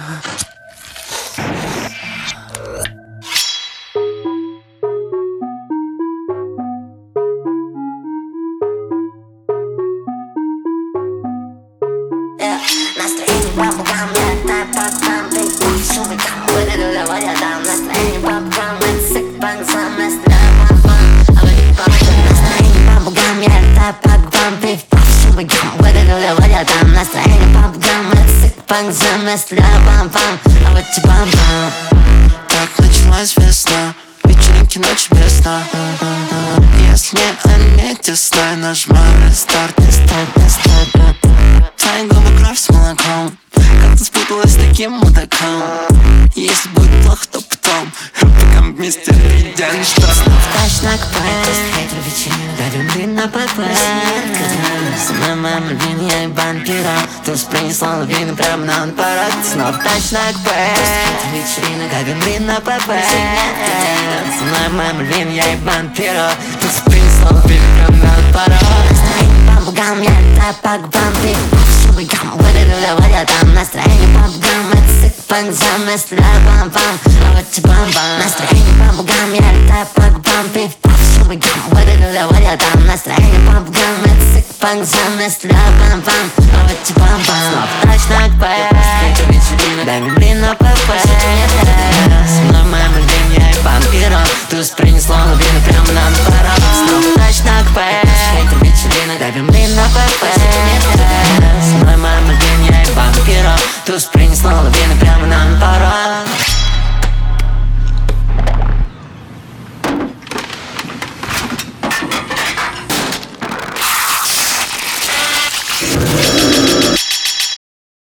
Настроение бабугам, я так там, ты шумы там, выдаю, давай я дам. Настроение бабугам, это sick bang, сам настроение бабугам, а вы не помните. Настроение бабугам, я так там, ты шумы там, выдаю, давай я дам. Настроение бабугам, это sick bang, сам настроение бабугам, а вы не помните. Так началась весна, вечеринки, ночи без сна. Если они тесны, нажимаю рестарт, не стоит, не стоит. Твои губы кровь с молоком, как ты спуталась с таким мудаком. Если будет плохо, то потом пока вместе идеальный штат. Тач на квест, хейтер вечеринок, дарю на ПП. С моим линией банкира, ты принесла лавину прямо на парад. Снова тач на квест, хейтер вечеринок, дарю на ПП. С моим линией банкира, ты принесла лавину прямо на парад. Настроение бабугам, я тапок бампи. Шумы гам, выдаю, давай я дам. Настроение бабугам, это sick bang, заместля бам-бам, а вот тебе бам-бам. Настроение бабугам, я тапок бампи. Шумы гам, выдаю, давай я дам. Настроение бабугам, это sick bang, заместля бам-бам, а вот тебе бам-бам. Снова тач на квест, дай мне блин на ПП. С мной моим линией вампиром, ты принесла лавину прямо на парад. Снова тач на квест, дай мне блин на ПП. С мной моим линией вампиром, ты принесла лавину прямо на парад.